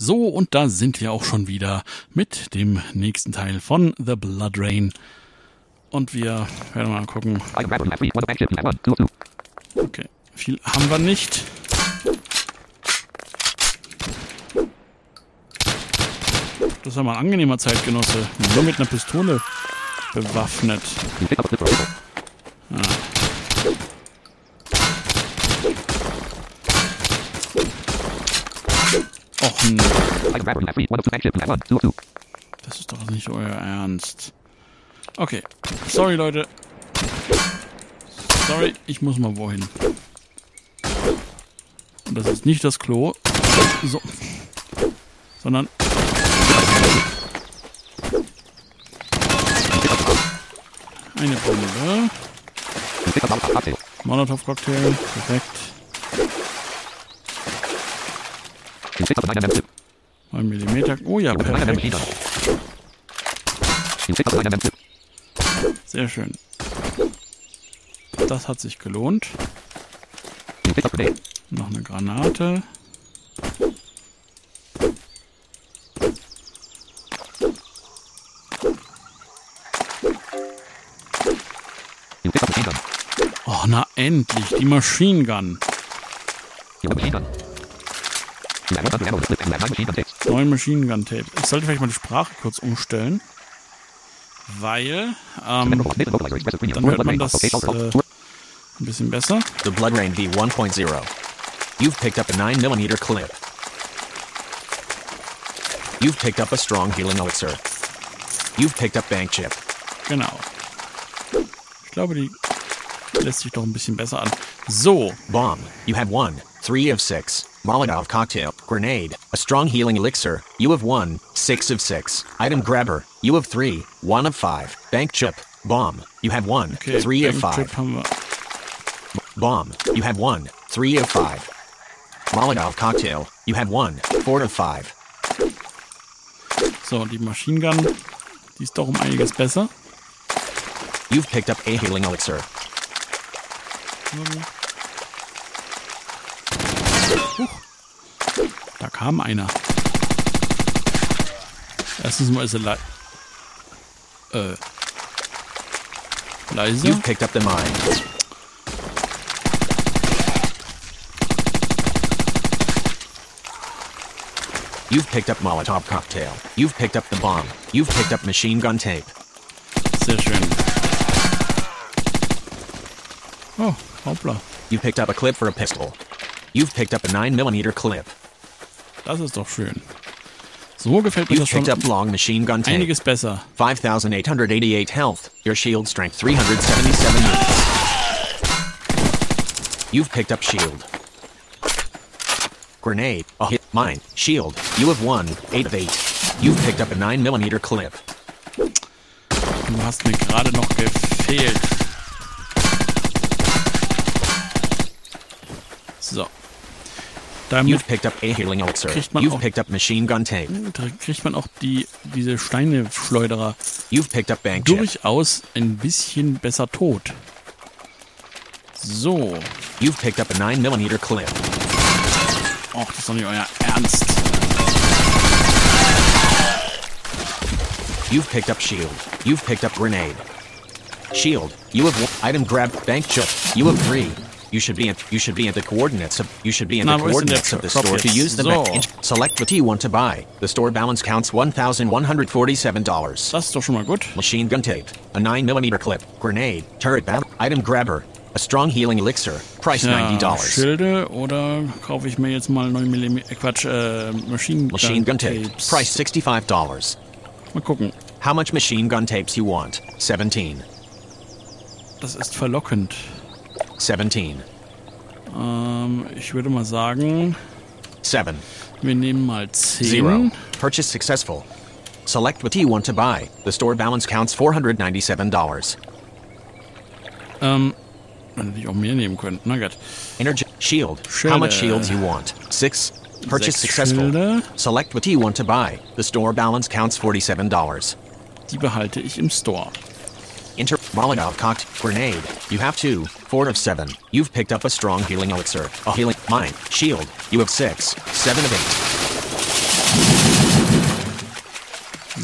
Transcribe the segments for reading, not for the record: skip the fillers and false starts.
So, und da sind wir auch schon wieder mit dem nächsten Teil von The Blood Rain. Und wir werden mal gucken. Okay, viel haben wir nicht. Das war mal ein angenehmer Zeitgenosse. Nur mit einer Pistole bewaffnet. Och nee. Das ist doch nicht euer Ernst. Okay. Sorry, Leute. Sorry, ich muss mal wohin. Und das ist nicht das Klo. So. Sondern... eine Bombe. Molotov-Cocktail. Perfekt. 9 mm. Oh ja, perfekt. Sehr schön. Das hat sich gelohnt. Noch eine Granate. Oh, na endlich, die Machine Gun. Neue Machine Gun Tape. Ich sollte vielleicht mal die Sprache kurz umstellen, weil dann hört man das ein bisschen besser. The Blood Rain V1.0. You've picked up a 9mm clip. You've picked up a strong healing elixir. You've picked up bank chip. Genau. Ich glaube, die lässt sich doch ein bisschen besser an. So. Bomb. You have 1. 3 of 6. Molotov cocktail. Grenade. A strong healing elixir. You have 1. 6 of 6. Item grabber. You have 3. 1 of 5. Bank chip. Bomb. You have 1. Okay, 3 of Bank 5. Chip haben wir. Bomb. You have 1. 3 of 5. Molotov cocktail. You have 1. 4 of 5. So, die Machine Gun, die ist doch um einiges besser. You've picked up a healing elixir. Da kam einer. Erstens mal ist er leise. You've picked up the mine. You've picked up Molotov cocktail. You've picked up the bomb. You've picked up machine gun tape. Sehr schön. Oh, hoppla. You picked up a clip for a pistol. You've picked up a 9mm clip. Das ist doch schön. So gefällt mir You've das schon picked up long machine gun tape. einiges besser. 5,888 health. Your shield strength 377 units. You've picked up shield. Grenade. A hit. Mine. Shield. You have 1. 8 of 8. You've picked up a 9mm clip. Du hast mir gerade noch gefehlt. So. Damit You've picked up a healing elixir. kriegt man You've auch- picked up machine gun tape. kriegt man auch diese Steineschleuderer You've picked up bank chip. durchaus ein bisschen besser tot. So. You've picked up a 9mm clip. Och, das ist doch nicht euer Ernst. You've picked up shield. You've picked up grenade. Shield. You have 1. Item grab. Bank chip. You have 3. You should be at the coordinates of the Drop store to jetzt? use the So. select what you want to buy. The store balance counts $1,147. Das ist doch schon mal gut. Machine gun tape. A 9mm clip. Grenade. Turret battle. Item grabber. A strong healing elixir. Price Ja, $90. Schilde oder kaufe ich mir jetzt mal 9 mm Machine Machine gun tape. Tapes. Price $65. Mal gucken. How much machine gun tapes you want? 17. Das ist verlockend. 17. Ich würde mal sagen, 7. wir nehmen mal 10. 0. Purchase successful. Select what you want to buy. The store balance counts $497. Hätte ich auch mehr nehmen können. Na gut. Energy shield. Schilde. How much shields you want? 6. Purchase 6 successful. Schilde. Select what you want to buy. The store balance counts $47. Die behalte ich im Store. Enter Molotov cocked grenade. You have 2. 4 of 7. You've picked up a strong healing elixir. A healing mine. Shield. You have 6. 7 of 8.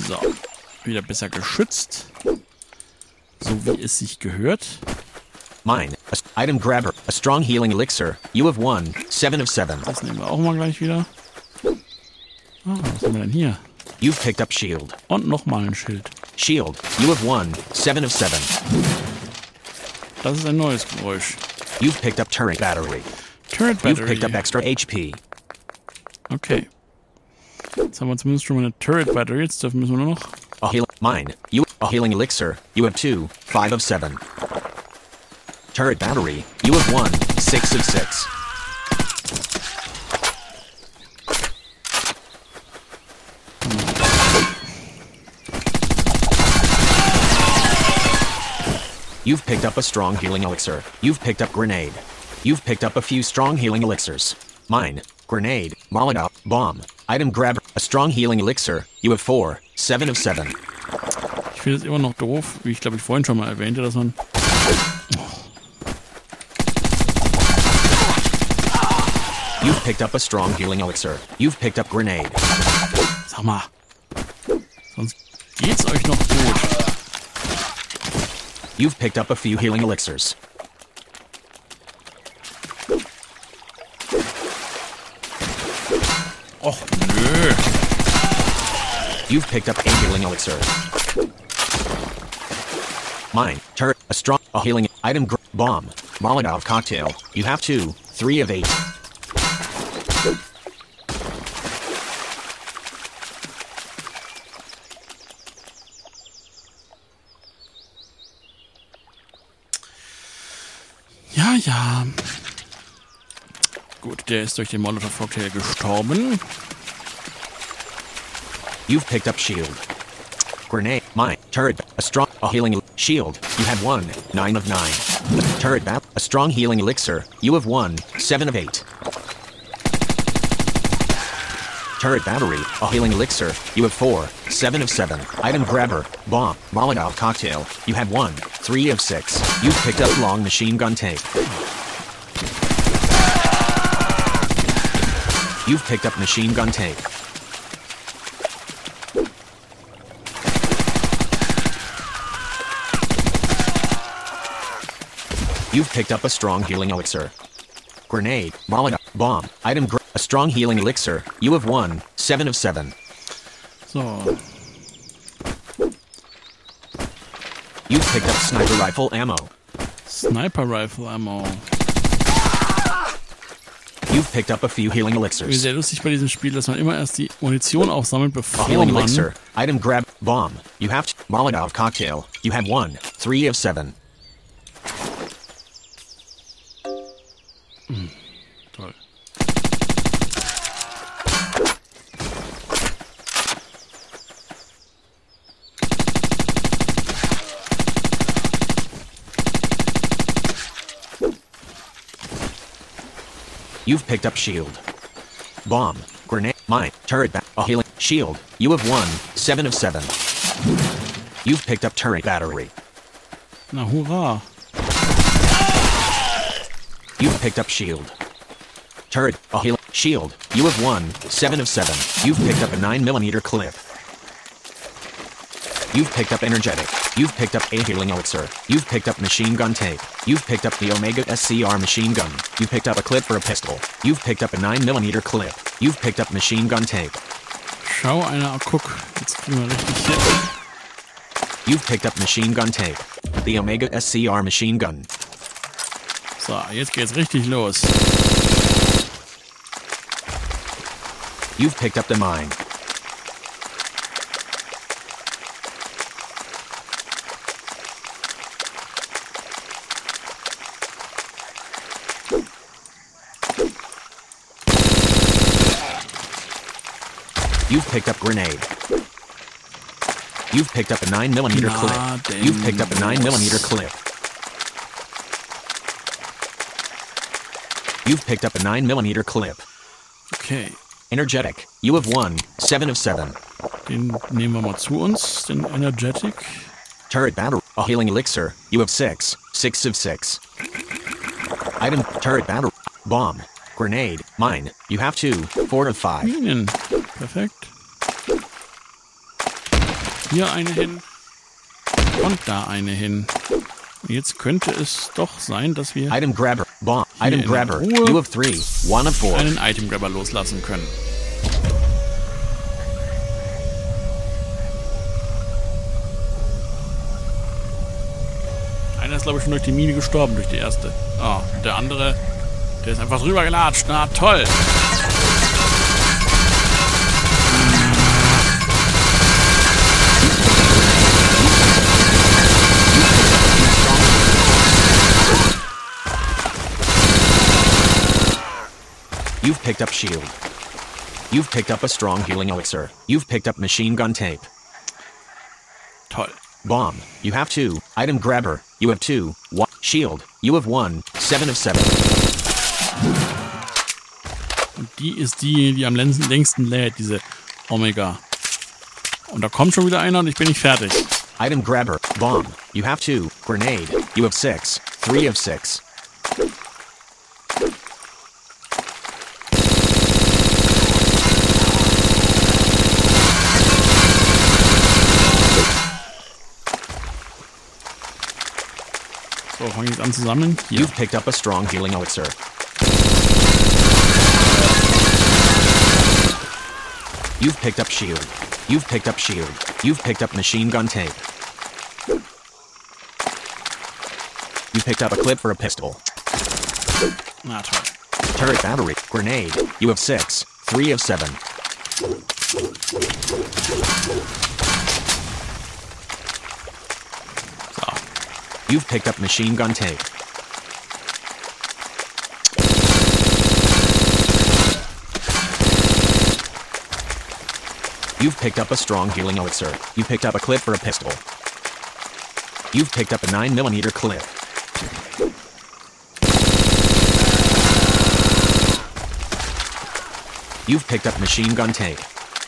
So, wieder besser geschützt. So wie es sich gehört. Mine. Item grabber. A strong healing elixir. You have won. 7 of 7. Das nehmen wir auch mal gleich wieder. Ah, was haben wir denn hier? You've picked up shield. Und nochmal ein Schild. Shield. You have won. 7 of 7. Das ist ein neues Geräusch. You've picked up turret battery. Turret You've picked Battery. up extra HP. Okay. Jetzt haben wir zumindest schon mal eine Turret Battery. Jetzt müssen wir nur noch... A healing. Mine. You. A healing elixir. You have 2. 5 of 7. Turret battery. You have won. 6 of 6. You've picked up a strong healing elixir. You've picked up grenade. You've picked up a few strong healing elixirs. Mine. Grenade. Molotov. Bomb. Item grabber. A strong healing elixir. You have 4. 7 of 7. Ich finde es immer noch doof, wie ich glaube ich vorhin schon mal erwähnte, dass man... You've picked up a strong healing elixir. You've picked up grenade. Sag mal. Sonst geht's euch noch gut. You've picked up a few healing elixirs. Och, nö. You've picked up a healing elixir. Mine. Turret. A strong. A healing. Item. Bomb. Molotov cocktail. You have 2. 3 of 8. Ja, ja. Gut, der ist durch den Molotov-Cocktail gestorben. You've picked up shield. Grenade. Mine. Turret. A strong. A healing. Shield. You have 1. 9 of 9. Turret. A strong healing elixir. You have 1. 7 of 8. Turret battery. A healing elixir. You have 4. 7 of 7. Item grabber. Bomb. Molotov cocktail. You have 1. 3 of 6. You've picked up long machine gun tape. You've picked up machine gun tape. You've picked up a strong healing elixir. Grenade. Molotov. Bomb. Item a strong healing elixir. You have 1. 7 of 7. So. You've picked up sniper rifle ammo. Sniper Rifle Ammo. You've picked up a few healing elixirs. Sehr lustig bei diesem Spiel, dass man immer erst die Munition aufsammelt, A bevor healing man... elixir. Item grab. Bomb. You have Molotov cocktail. You have 1. 3 of 7. Toll. You've picked up shield. Bomb. Grenade. Mine. Turret. A healing. Shield. You have 1. 7 of 7. You've picked up turret battery. Na hurra. You've picked up shield. Turret. A healing. Shield. You have 1. 7 of 7. You've picked up a 9mm clip. You've picked up energetic. You've picked up a healing elixir. You've picked up machine gun tape. You've picked up the Omega SCR machine gun. You picked up a clip for a pistol. You've picked up a 9mm clip. You've picked up machine gun tape. Schau einer, guck. Jetzt kriegen wir richtig hin. You've picked up machine gun tape. The Omega SCR machine gun. So, jetzt geht's richtig los. You've picked up the mine. You've picked up grenade. You've picked up a 9mm clip. You've picked up a 9mm clip. You've picked up a 9mm clip. Okay, Energetic. You have 1. 7 of 7. den nehmen wir mal zu uns, den Energetic. Turret battery. A healing elixir. You have 6. 6 of 6. Item. Turret battery. Bomb. Grenade. Mine. You have 2. 4 of 5. Minen. Perfekt. hier eine hin. Und da eine hin. Und jetzt könnte es doch sein, dass wir Item Grabber. Bomb. Hier Item in Grabber. Ruhe You have 3. 1 of 4. einen Item Grabber loslassen können. Einer ist, glaube ich, schon durch die Mine gestorben, durch die erste. Ah, der andere, der ist einfach drüber gelatscht. Na, toll. You've picked up shield. You've picked up a strong healing elixir. You've picked up machine gun tape. Toll. Bomb. You have 2. Item Grabber. You have 2. 1. Shield. You have 1. 7 of 7. Und die ist die, die am längsten lädt, diese Omega. Und da kommt schon wieder einer und ich bin nicht fertig. Item Grabber. Bomb. You have 2. Grenade. You have 6. 3 of 6. So, fange ich jetzt an zu sammeln. Hier. You've picked up a strong healing elixir. You've picked up shield. You've picked up shield. You've picked up machine gun tape. You picked up a clip for a pistol. Na toll. Turret battery. Grenade. You have 6. 3 of 7. So. You've picked up machine gun tape. You've picked up a strong healing elixir. You picked up a clip for a pistol. You've picked up a 9mm clip. You've picked up machine gun tape.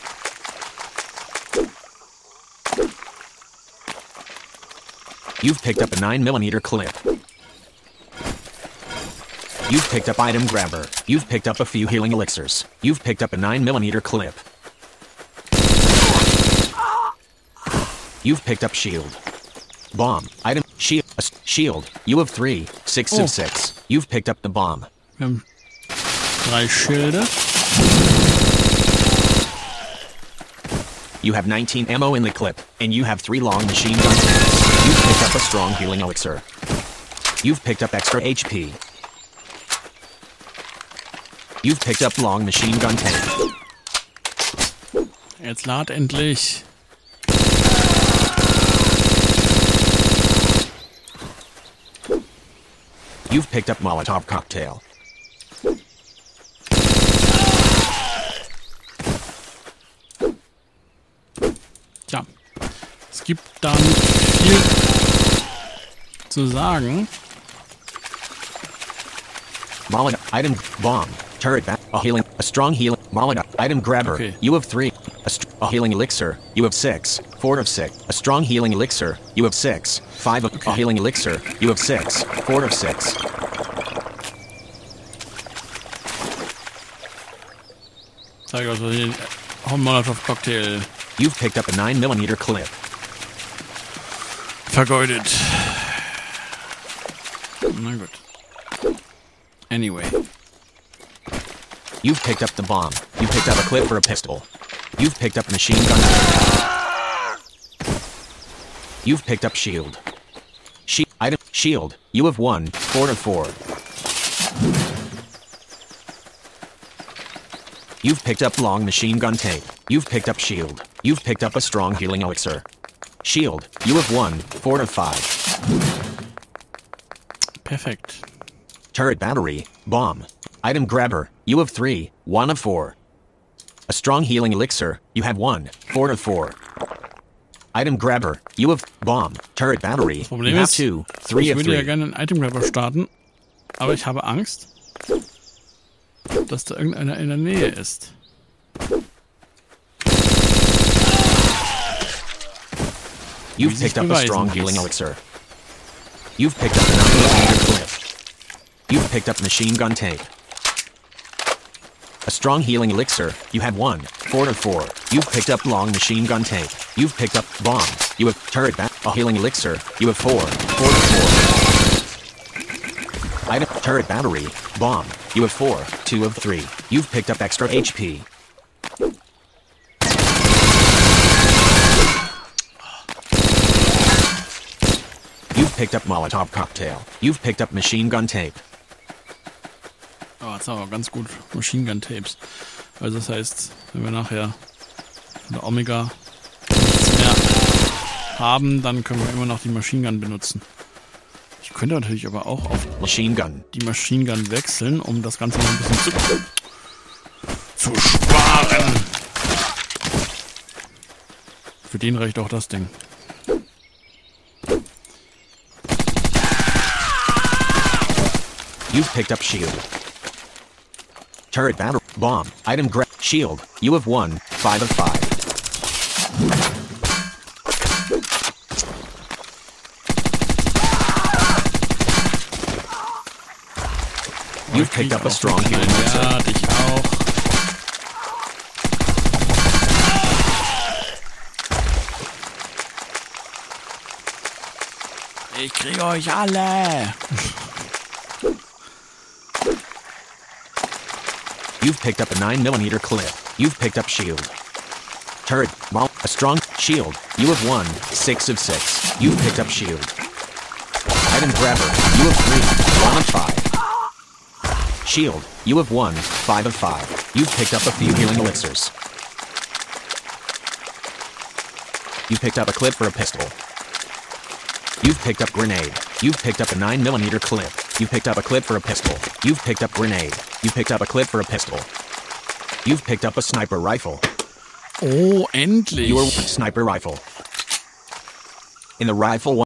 You've picked up a 9mm clip. You've picked up item grabber. You've picked up a few healing elixirs. You've picked up a 9mm clip. You've picked up shield. Bomb. Item. Shield. You have 3. 6 Oh. of 6. You've picked up the bomb. Wir haben 3 Schilde. You have 19 ammo in the clip, and you have 3 long machine gun tanks. You've picked up a strong healing elixir. You've picked up extra HP. You've picked up long machine gun tank. Jetzt lad endlich. You've picked up Molotov cocktail. Tja, es gibt da nicht viel zu sagen. Molotov item bomb. Turret back. A healing. A strong healing. Molotov item grabber. Okay. You have 3. A healing elixir. You have 6. 4 of 6. A strong healing elixir. You have 6. 5 of a healing elixir. You have 6. 4 of 6. Zeig also den Molotov-Cocktail You've picked up a 9mm clip. vergeudet. Na gut. Anyway. You've picked up the bomb. You picked up a clip for a pistol. You've picked up machine gun. You've picked up shield. Item shield. You have 1. 4 of 4. You've picked up long machine gun tape. You've picked up shield. You've picked up a strong healing elixir. Shield. You have 1. 4 of 5. Perfekt. Turret battery. Bomb. Item grabber. You have 3. 1 of 4. A strong healing elixir. You have 1. 4 of 4. Item grabber. You have bomb. Turret battery. Problem You have ist, 2. 3 ich of würde ja 3. gerne einen Item Grabber starten, aber ich habe Angst, dass da irgendeiner in der Nähe ist. You've sich picked up a beweisen strong ließ. healing elixir. You've picked up a 9mm clip. You've picked up machine gun tape. A strong healing elixir. You have 1. 4 to 4. You've picked up long machine gun tape. You've picked up bomb. You have turret a healing elixir. You have 4. 4 to 4. Item turret battery. Bomb. You have 4. 2 of 3. You've picked up extra HP. You've picked up Molotov cocktail. You've picked up machine gun tape. Oh, jetzt haben wir ganz gut Machine Gun Tapes. Also das heißt, wenn wir nachher von der Omega nichts mehr haben, dann können wir immer noch die Machine Gun benutzen. Ich könnte natürlich aber auch auf Machine Gun. die Machine Gun wechseln, um das Ganze noch ein bisschen zu sparen. Für den reicht auch das Ding. You've picked up shield. Turret battery. Bomb. Item grab. Shield. You have 1. 5 of 5. You've picked up a strong healing elixir. Ja, dich auch. Ich kriege euch alle. You've picked up a 9mm clip. You've picked up shield. Turret. Bomb. A strong shield. You have 1. 6 of 6. You've picked up shield. Item grabber. You have 3. 1 of 5. Shield. You have 1. 5 of 5. You've picked up a few healing elixirs. You picked up a clip for a pistol. You've picked up grenade. You've picked up a 9mm clip. You picked up a clip for a pistol. You've picked up grenade. You picked up a clip for a pistol. You've picked up a sniper rifle. Oh, endlich. Your sniper rifle. In the rifle